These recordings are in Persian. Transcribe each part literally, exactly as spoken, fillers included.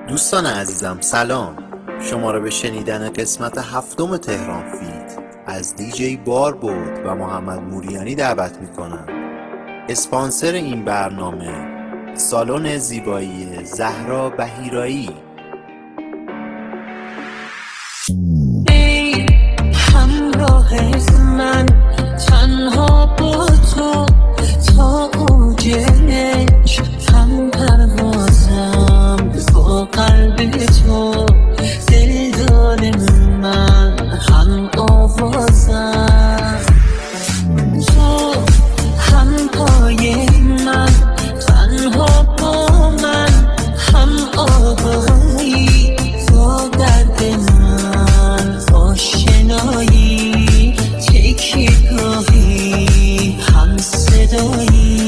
دوستان عزیزم سلام، شما را به شنیدن قسمت هفتم تهران فیت از دیجی باربرد و محمد موریانی دعوت می کنم. اسپانسر این برنامه سالن زیبایی زهرا بهیرایی. ای همراه من تنها با تو تا اوج هم پروازم با قلب تو، دل دل من هم آوازم، تو هم پای من تنها با من هم آوایی، با درد من آشنایی، تکیه‌گاهی هم صدایی.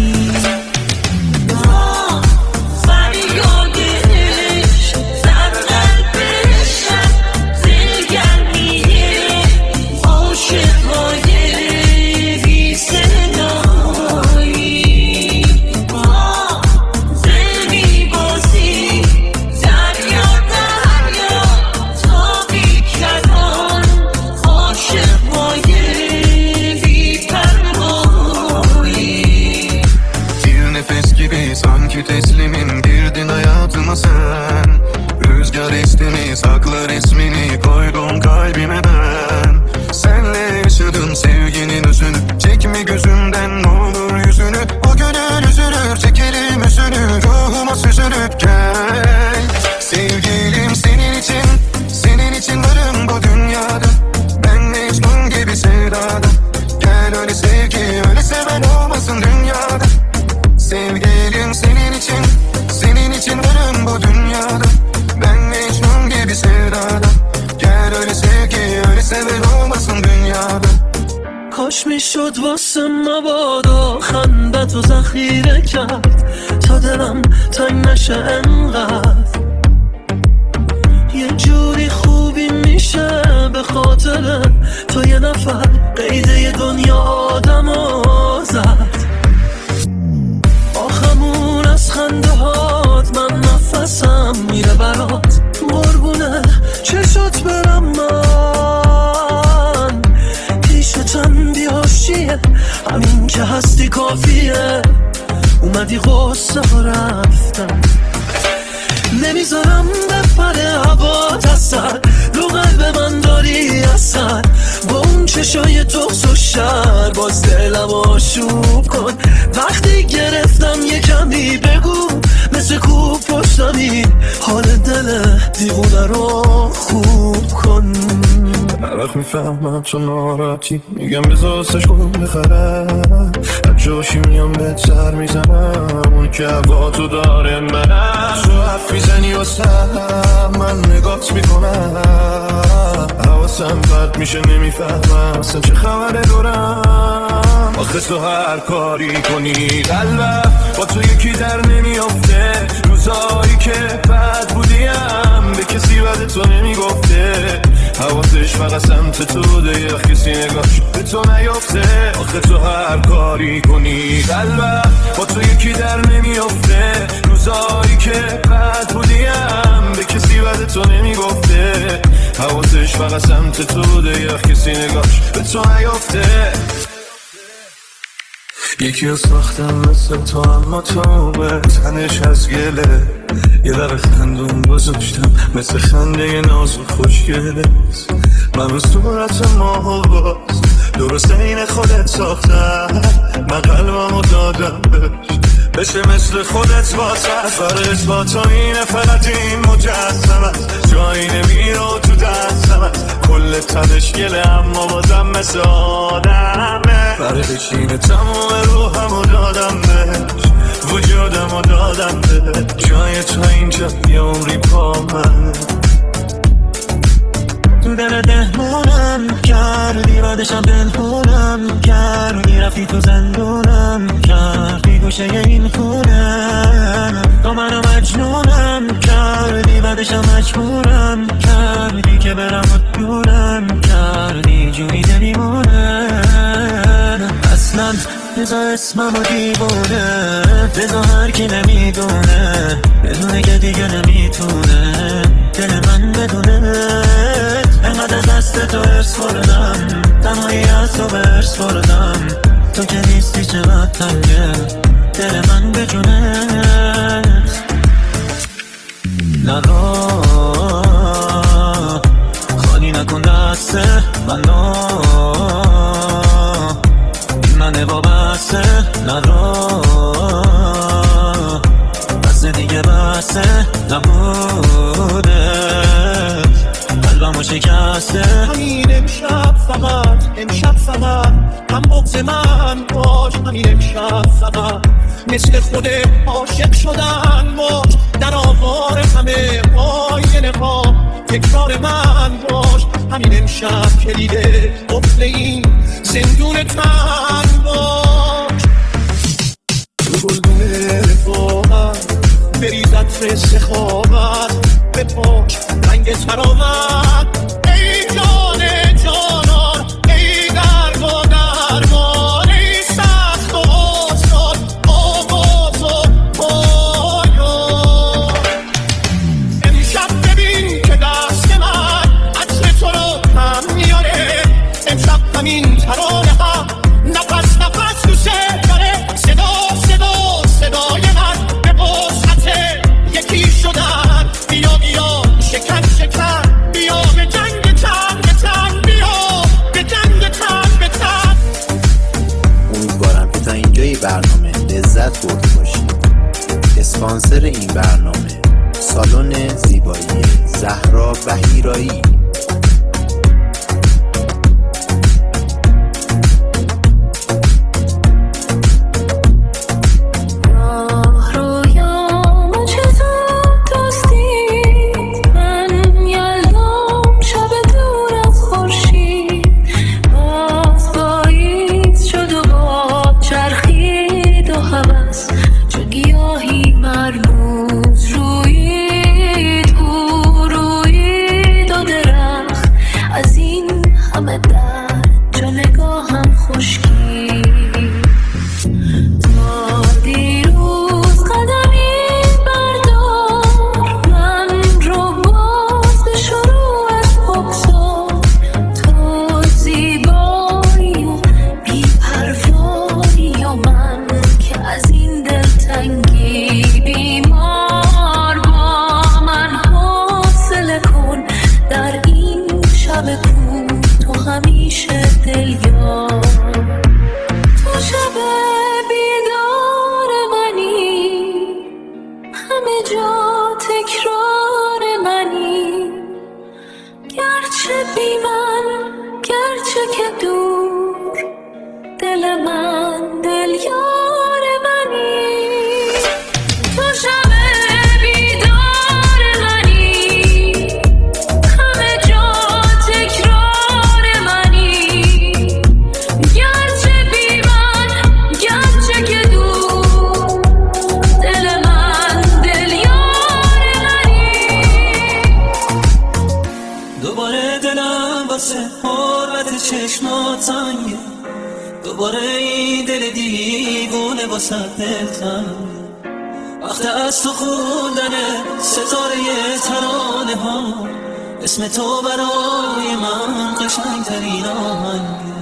Sanki teslimin girdin hayatıma sen. Rüzgar esti sakla resmini koydum kalbime ben. Senle yaşadım sevginin özünü, çekme gözümden ne olur yüzünü. O gönül üzülür, çekerim üzünü, ruhuma süzülüp gel. Sevgilim senin için, senin için varım bu dünyada. Ben Mecnun gibi sevdada. Gel öyle sevgi, öyle seven olmasın dünyada. Sevgilim senin için, senin için varım bu dünyada. Ben Mecnun gibi sevdada. Gel öyle sevgi, öyle seven olmasın dünyada. کاش میشد واسه مبادا خنده تو ذخیره کرد تا دلم تنگ نشه انقدر. یه جوری خوبی میشه به خاطر تو یه نفر قیده دنیا آدمو زد. آخمون از خنده هات من نفسم میره برات، قربونه چشات برم من. پیشتم بیاشیه همین که هستی کافیه، اومدی غصه ها رفتم. نمیذارم بپره هوات اثر، رو قلب من داری اثر. با اون چشای تخس و شر باز دلم آشوب کن. وقتی گرفتم یه کمی بگو مثل کوب پشتمی، حال دل دیوونه رو خوب کن. هر وقت میفهمم تو ناراحتی میگم بذار سش کن بخرم. هر جاشی میام بهت سر میزنم، اون که هوا تو داره منم. تو حرف میزنی واسم من نگات میکنم، حواسم پرت میشه نمیفهمم اصلا چه خبره دورم. آخه تو هر کاری کنی قلبم با تو یکی در نمیافته. روزایی که بد بودیم به کسی بد تو نمیگفته، حواسش فقط سمت تو ده، وقت کسی نگاش به تو نیافته. آخه تو هر کاری کنی قلبم با تو یکی در نمیافته. روزایی که بد بودیم به کسی بد تو نمیگفته، حواسش فقط سمت تو ده، وقت کسی نگاش به تو نیافته. یکی از ساختم مثل تو اما تو به تنش از گله. یه لبه خندون گذاشتم مثل خنده ناز و خوشگله. من رو صورت ماه باز درست این خودت ساختم، من قلبمو دادم بهش بشه مثل خودت واسه. برای اثبات اینه فقط این مجسم است، جایی نمیره تو دستم است. کل تنش گله اما بازم مثل آدمه. برای بشینه تمام روحمو دادم بهش، وجودمو دادم بهش. جای تو اینجا یه عمری با من. دل دهمونم کردی، بعدشم دلهونم کردی. رفتی تو زندونم کردی، گوشه این خونم. تو منو مجنونم کردی، بعدشم مجبورم کردی که برم و دورم کردی. جوی دلیمونم اصلا بذار اسمم و دیوونه بذار هر کی نمیدونه بدونه که دیگه نمیتونه دل من بدونه انقدر دست تو ارس بردم تنهایی از تو برس بردم تو که نیستی چقدر تنگه دل من به جونت نرو خالی نکن دست منو این منه وابسته نرو بسه دیگه بسه نبوده قلبمو شکسته همین امشب فقط امشب فقط هم بغض من باش همین امشب فقط مثل خود عاشق شدن باش در آوار همه آینه ها تکرار من باش همین امشب کلیده قفل این زندون تن باش رو گلدون رفاقت بریز عطر سخاوت به پاش رنگ تراوت ای جان جانان ای درد و درمان ای سخت و آسان آواز و پایان امشب ببین که دست من عطر تو رو هم میاره امشب همین ترانه ها نفس نفس دوست داره صدا صدا صدای من به وسعت یکی شدن بیا بیا شکن شکن بیا به جنگ تن به تن بیا به جنگ تن به تن امیدوارم که تا اینجای برنامه لذت برده باشید. اسپانسر این برنامه سالن زیبایی زهرا بهیرایی. دوباره این دل دیوونه واسه دلتن وقت از تو خوندن ستاره ترانه ها اسم تو برای من قشنگترین آهنگه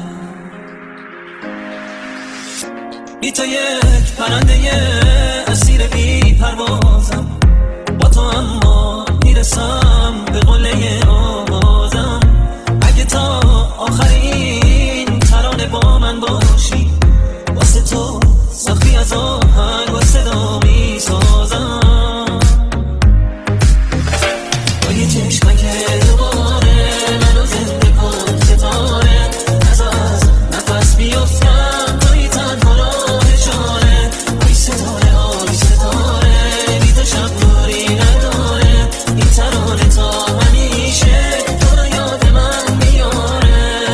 بی تو یک پرنده اسیر بی پروازم با تو اما میرسم به قله آوازم اگه تا آخرین ترانه با من باشی واسه تو سختی از آهنگ با صدا میسازم با یه چشمک دوباره منو زنده کن ستاره از از نفس بیفتم توی تنها راه چاره آی ستاره آی ستاره بی تو شب دوری نداره این ترانه تا همیشه تو رو یاد من میاره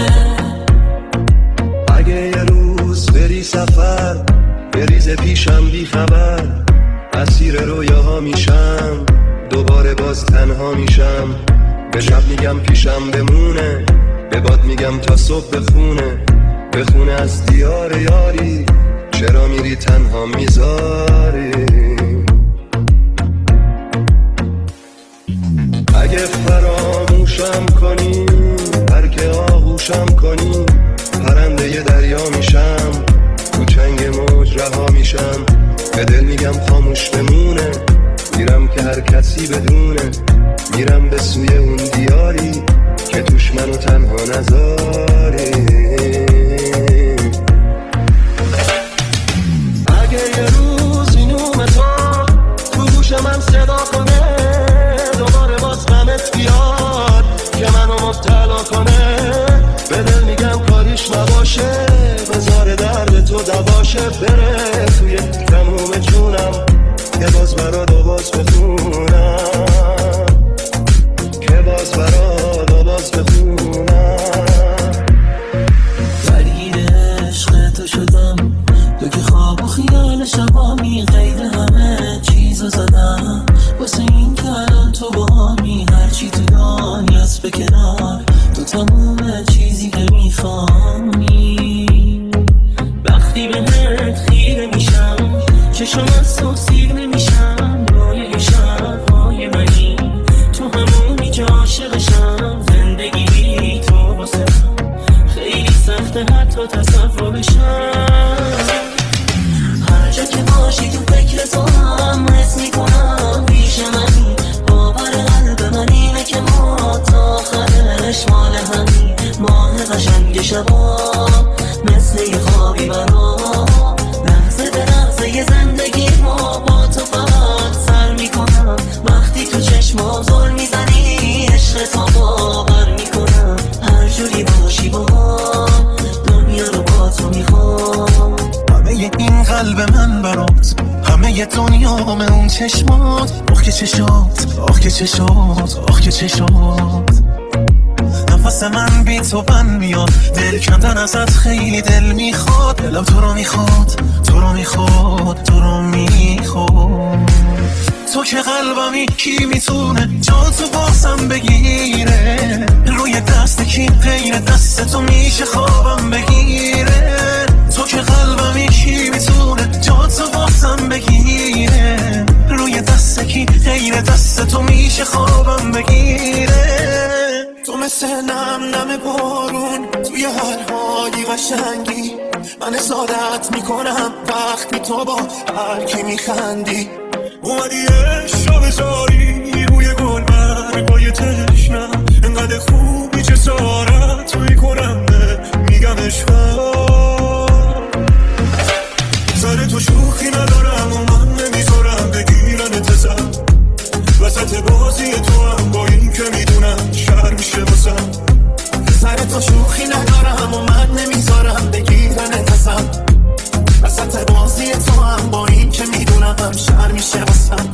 اگه یه روز بری سفر بریز پیشم بی خبر اسیر رویاها میشم دوباره باز تنها میشم به شب میگم پیشم بمونه به باد میگم تا صبح بخونه بخونه از دیار یاری چرا میری تنها میذاری؟ اگه فراموشم کنی، هرکه آغوشم کنی، پرنده ی دریا میشم، تو چنگ موج رها میشم. به دل میگم خاموش بمونه، میرم که هر کسی بدونه، میرم به سوی اون دیاری که توش منو تنها نذاری. اگه یه روز این اومه تا تو گوش من صدا کنه، دوباره باز غمت بیاد که منو مبتلا کنه، به دل میگم کاریش نباشه، بذار درد تو دواشه، بره توی تموم جونم که باز برات آواز بخونم، که باز برات آواز بخونم. درگیر عشق تو شدم، تو که خواب و خیال شبامی، غیر همه چیزو زدم واسه این که الان تو باهامی. هرچی تو دنیاست به کنار، تو تموم چیزی که میخوانی. وقتی بهت خیره میشم، چشم از تو سیر نمیشم، روی شبهای منی تو همونی که عاشقشم. زندگی تو واسه خیلی سخته حتی تصور بشم. هر جا که باشی تو فکر تو هم حس میکنم پیش منی، باور قلب من اینه که ما تا آخرش مال همی. ماه قشنگ شبا مثل یه خوابی برا، لحظه به لحظه یه زندگی ما با تو فقط سر میکنم. وقتی تو چشمام زل میزنی عشق تو باور میکنم. هر جوری باشی با دنیا رو با تو میخوام. همه این قلب من برات، همه ی دنیا همه اون چشمات، آخ که چشات، آخ که چشات، آخ که چشات. نفس من بی تو بند میاد، دل کندن ازت خیلی دل میخواد. دلم تو رو میخواد، تو رو میخواد، تو رو میخواد. تو که قلبمی کی میتونه جا تو بازم بگیره؟ روی دست کی غیر دست تو میشه خوابم بگیره؟ تو که قلبمی کی میتونه جا تو بازم بگیره؟ روی دست کی غیر دست تو میشه خوابم بگیره؟ تو مثل نم نم بارون توی هر حالی قشنگی، من حسادت میکنم وقتی تو با هر کی میخندی. اومدی عشق بذاری روی گل برگای تشنم، انقدر خوبی جسارت توی کنم میگم عشقم. سر تو شوخی ندارم و من نمیذارم بگیرن اتزم، وسط بازی تو هم با این که میدونم شهر میشه بسم. سر تو شوخی ندارم و من نمیذارم بگیرن اتزم، وسط بازی تو هم با این که میدونم هم شهر میشه بسم.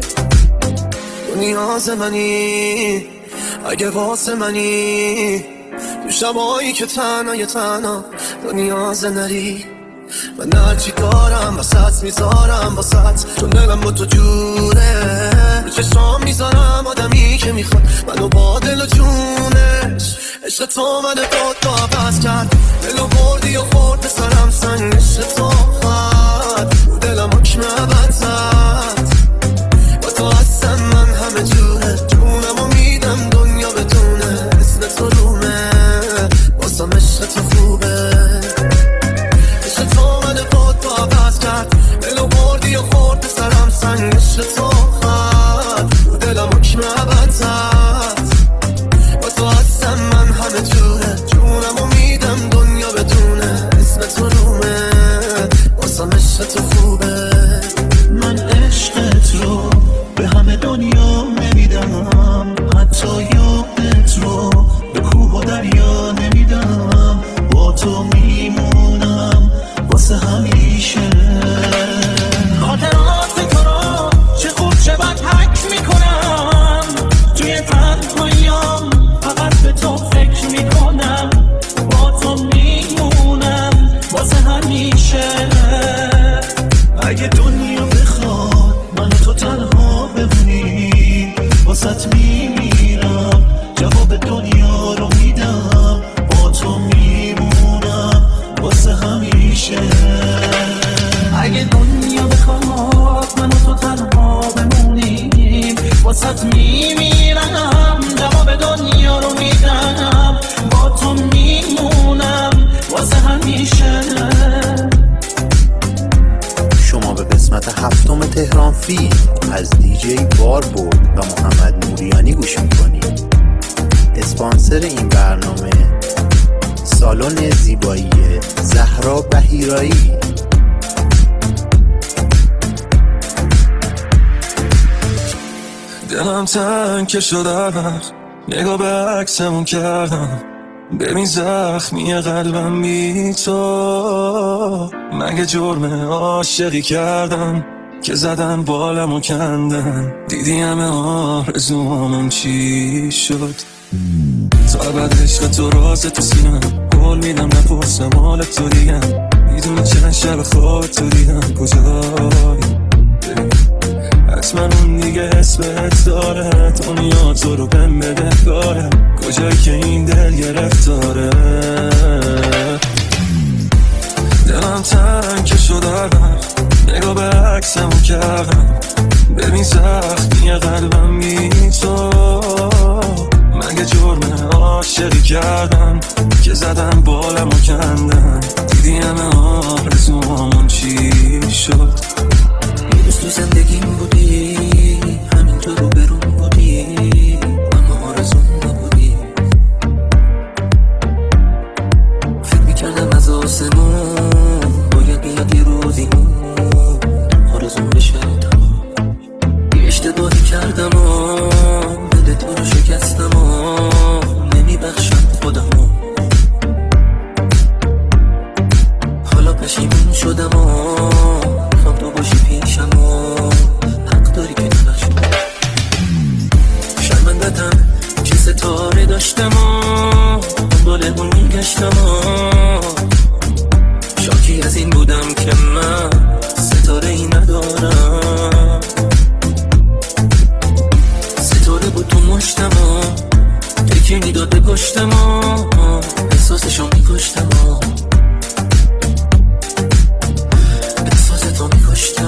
تو نیاز منی اگه واسه منی، تو شبایی که تنها تنها تو نیاز نری. من هرچی دارم وسط میذارم واسط، چون دلم با تو جوره. رو چشام میذارم آدمی که میخواد منو با دل و جونش. عشق تو من خود تو عوض کرد، دلو بردی و خورد به سرم سنگ. عشق تو خواهد رو دلم حکم عبد زد، با تو هستم من همه جوره. جونم و میدم دنیا بدونه، اسم تو رومه بازم عشق تو خوبه. عشق تو من خود تو عوض کرد، دلو بردی و خورد به سرم سنگ. عشق تو خواهد رو دلم حکم عبد زد، با تو هستم من همه جوره. جونم و میدم دنیا بدونه، اسم تو رومه بازم عشق تو خوبه. من میمیرم، جواب دنیا رو میدم، با تو میمونم واسه همیشه. شما به قسمت هفتم تهران فیلم از دیجی باربرد و محمد موریانی گوش میکنید. اسپانسر این برنامه سالن زیبایی زهرا بهیرایی. دلم تنگ که شد وقت نگاه به عکسمون کردم، ببین زخمی قلبم بی تو. مگه جرم عاشقی کردم که زدن بالمو کندن؟ دیدی همه آرزوامون چی شد؟ تا بعد عشق تو راز تو سینم، قول میدم نپرسم حال تو دیگم، میدونی چند شب خواب تو دیدم کجایی. حتما اون دیگه اسمت داره، دنیا تو رو بهم بده کاره، کجایی که این دل گرفتاره. دلم تنگ که شد وقت نگاه به عکسمو کردم، ببین زخمی قلبم بی تو. مگه جرم عاشقی کردم که زدن بالمو کندن؟ دیدی همه آرزوامون چی شد؟ یه روز تو زندگیم بودی، همینطور رو برون بودی، اما آرزوم نبودی. فکر میکردم از آسمون باید بیاد یه روزی آرزوم بشه تمام. یه اشتباهی کردم و دل تو رو شکستم و نمیبخشم خودمو. حالا پشیمون شدم و میخوام تو باشی پیشم و حق داری که نبخشی. شرمندتم چه ستاره داشتم و دنبال اون میگشتم و شاکی از این بودم که من ستاره ای ندارم. ستاره بود تو مشتم و تکی میداد به پشتم و احساسشو میکشتم و احساستو میکشتم.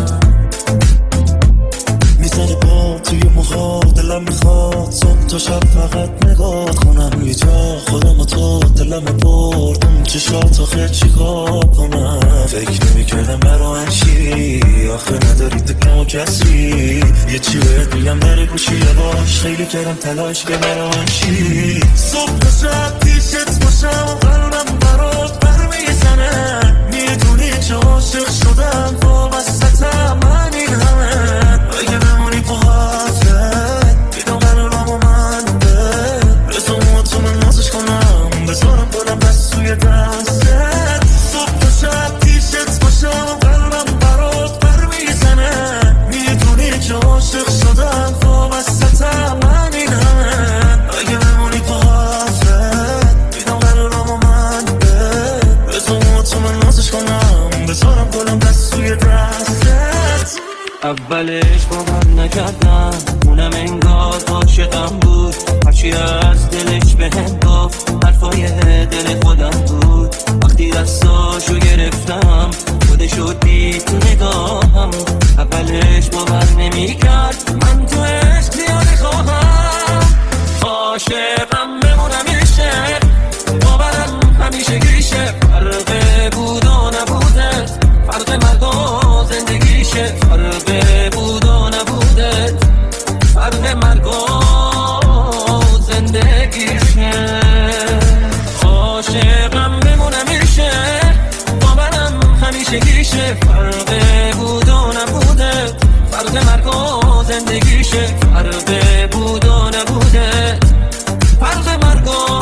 میزنه با توی موهات، دلم میخواد صبح تا شب فقط نگاه کنم یه جا خودم و تو. دلم برد اون چشات آخه چیکار کنم؟ فکر نمیکردم برای چی آخه نداری تو کم کسی. یه چی بهت میگم در گوشی یواش، خیلی کردم تلاش که برای چی صبح تا شب پیشت باشم و قلبم برات بر میزنه. میدونی چه عاشق شدم وابستم من این همه. اگه بمونی با حرفت بیدم قرارم و من به رزومات تو من نازش کنم، بذارم کنم دست توی دستت. صبح تا شب پیشت باشم و قلبم برات بر میزنه. میدونی که عاشق شدم وابستم من این همه. اگه بمونی با حرفت بیدم قرارم و من به رزومات تو من نازش کنم، بذارم کنم دست توی دستت. اولش باور نکردم اونم انگار عاشقم بود، هرچی از دلش بهم گفت حرفای دل خودم بود. وقتی دستاشو گرفتم خودشو دید تو نگاهم، اولش باور نمیکرد من تو عشق زیاده خواهم. عاشقم بمونم یه شب، باورم همیشه گیشه، فرق بود و نبوده، فرق مرگ و زندگیشه، فرق بود و نبوده، فرق مرگ و زندگیشه. عاشقم بمونم میشه، باورم همیشه گیشه، فرق بود و نبوده، فرق مرگ و زندگیشه، فرق بود و نبوده، فرق مرگ و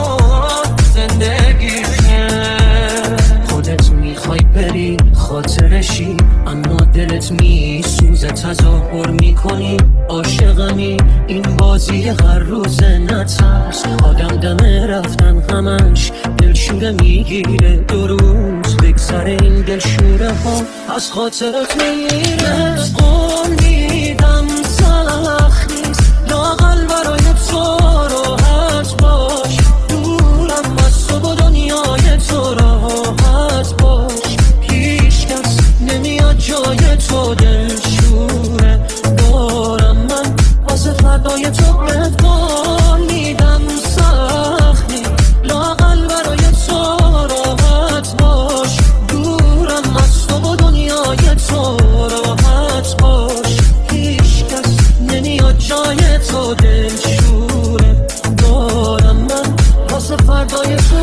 زندگیشه. خودت میخوای بری خاطرشی، اما دلت میسوزه تظاهر میکنی عاشقمی. این بازی هر روز نترس، آدم دمه رفتن همش دلشوره میگیره. دو روز بگذره این دلشوره ها از خاطرت میره. قول میدم سخت نیست لااقل برای تو راحت باش، دورم از تو و دنیای تو راحت باش. هیچ کس نمیاد جای تو دلشوره دارم من واسه برای تو قدقال میدم سختی لاغل برای تو راحت باش دورم از تو و دنیای تو راحت باش هیچ کس نمیاد جای تو دلشوره دارم من واسه فردای تو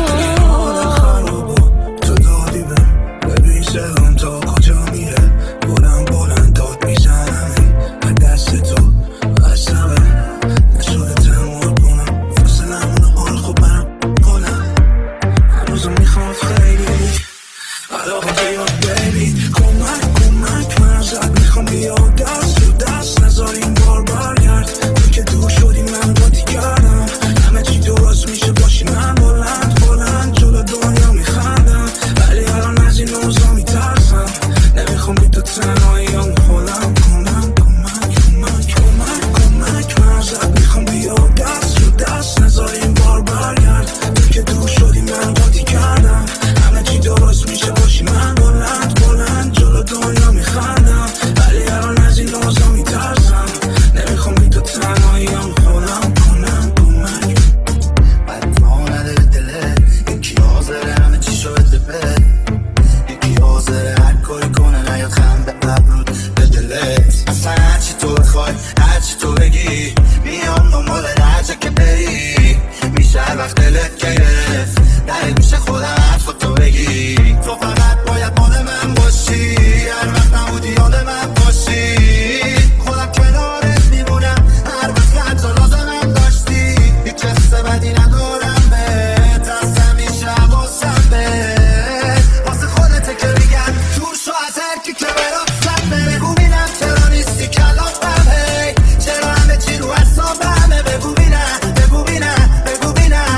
تو دادی به ببین سرم تا کجا میره بلند بلند داد میزنم از دست تو قسمه نشده تمام کنم فاصله همون حال خوب برم کنم هنوزم میخوام خیلی علاقه بیاد بیبی کمک کمک من ازت میخوام بیاد دست تو دست نزار این بار برگرد تو که دور شدی من قاطی کردم همه چی درست میشه باشی من بلند بلند جلو دنیا میخندم ولی الان از این اوضاع میترسم نمیخوام بی تو تنهاییم خودم کنم کمک کمک کمک کمک من ازت میخوام بیاد دست تو دست نزار این بار برگرد تو که دور شدی من قاطی کردم همه چی درست میشه باشی من بلند بلند جلو دنیا میخندم ولی الان از این اوضاع میترسم نمیخوام بی تو تنهاییم خودم کنم کمک بد ما نداره دلت یکی حاضره همه چی شو بده بد یکی حاضره هر کاری کنه نیاد خنده ابرود به دلت اصلا هرچی تو بخوای هرچی تو بگی میام دنبال هر جا که بری میشه هر وقت دلت گرفت در گوش خودم حرف تو بگی تو فقط باید مال من باشی هر وقت نبودی یاد من باشی خودم کنارت میمونم هر وقت حتی لازمم داشتی هیچ حس بدی ندارم بهت از همیشه حواسم بهت واسه خودته که میگم دور شو از هر کی که برات زده بگو بینم چرا نیستی کلافم هی چرا همه چی رو حسابمه بگو بینم بگو بینم بگو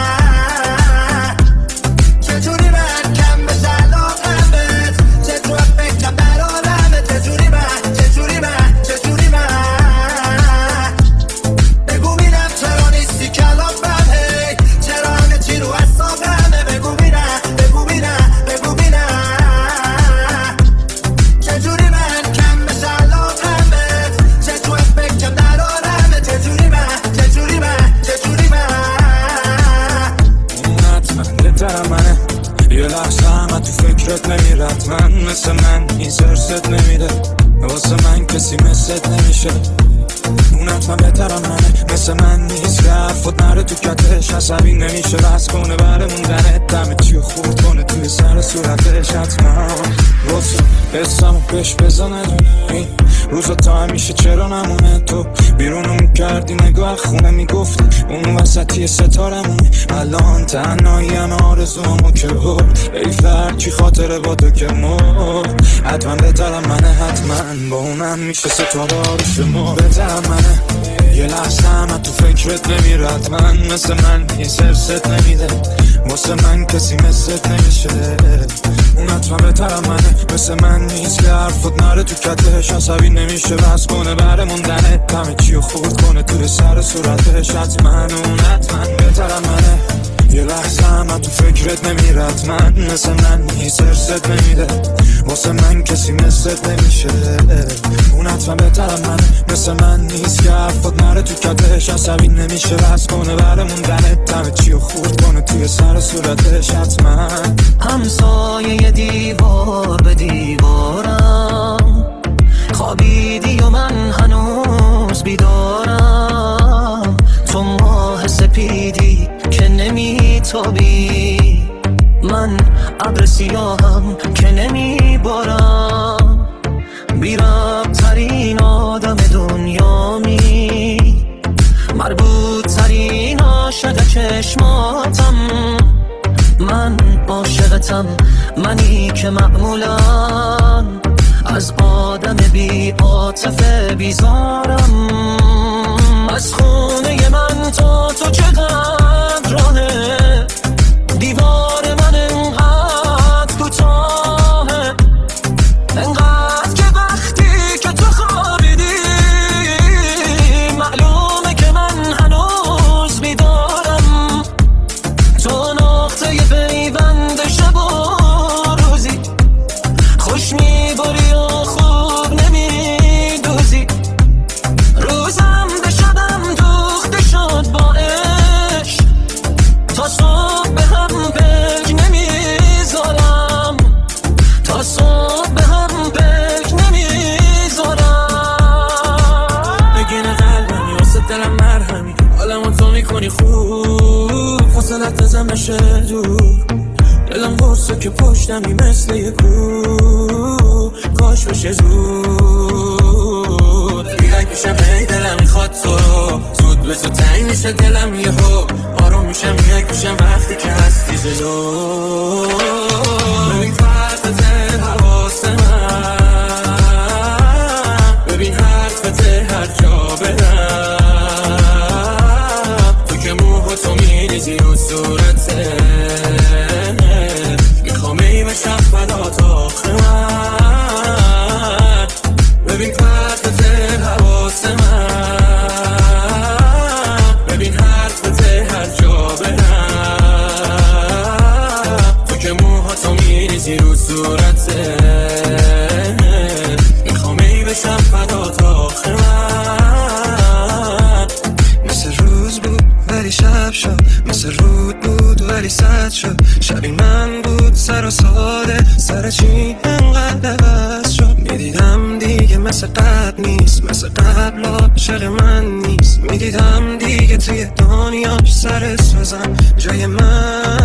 بینم چجوری من کم بشه علاقم بهت چجور فکرم در عالمه چجوری من چجوری من چجوری من بگو بینم چرا نیستی کلافم هی چرا همه چی رو حسابمه بگو بینم بگو بینم بگو بینم چجوری من کم بشه علاقم بهت چجور فکرم در عالمه چجوری من چجوری من چجوری من حتما بهترم منه یه لحظه همه تو فکرت نمیرد من مثل من این سرست نمیده واسه من کسی مثلت نمیشه اون حتما بهترم منه مثل من نیست که حرفت نره تو کتش عصبی نمیشه بس کنه بره موندنت دمه چیو خورد کنه توی سر صورتش حتما واسه حسمو پیش بزنه دونه روزا تا همیشه چرا نمونه تو بیرونو میکردی نگاه خونه میگفتی اون وسطی ستارمونه الان تنهایی همه آرزوامو که برد ای فرکی خاطره با تو که مرد حتما بهترم منه حتما با اونم میشه ستاره آروش ما بهترم منه یه لحظه همه تو فکرت نمیرد من مثل من این سرست نمیده واسه من کسی مثلت نمیشه اون حتما بهترم منه مثل من نیست که حرفت نره تو کتش عصبی نمیشه بس کنه بره موندنه همه چیو خورد کنه توی سر صورتش حتما اون حتما بهترم منه یه لحظه همه تو فکرت نمیرد من مثل من نیست سرست نمیده واسه من کسی مثلت نمیشه اون حتما بهترم منه مثل من نیست که حرفت نره تو کتش عصبی نمیشه بس کنه بره موندنه همه چیو خورد کنه توی سر صورتش حتما همسایه دیوار به دیوارم خوابیدی و من هنوز بیدارم تو ماه سپیدی که نمیتابی من ابر سیاهم که نمیبارم بیرب ترین آدم دنیامی مربوط ترین عاشق چشماتم من عاشقتم منی که معمولا از آدم بی عاطفه بیزارم از خونه من تا تو چقدر راهه دیوار من انقدر کوتاهه انقدر که وقتی که تو خوابیدی معلومه که من هنوز بیدارم تو نقطه پیوند شب و روزی خوش میبری و خوب نمیدوزی روزی دلم مرهمی حالمو تو میکنی خوب فاصلت ازم نشه دور دلم قرصه که پشتمی مثل یه کو کاش بشه زود بیرک میشم هی دلم میخواد تو رو زود به تو تنگ میشه دلم یهو آروم میشم یک میشم وقتی که هستی جلو ببین فرقت حواس من ببین حرفت هر جا برم تو که موه تو میریزی رو صورته میخوام ای بشم فدا تا آخر من ببین فرقت حواس من ببین حرفت هر جا برم تو که موه تو میریزی رو صورته میخوام ای بشم فدا تا آخر من مثل روز بود ولی شب شد مثل رود بود ولی سد شد شبی من بود سر و ساده سر چی انقدر عوض شد میدیدم دیگه مثل قبل نیست مثل قبل عاشق من نیست میدیدم دیگه توی دنیاش سر سوزم جای من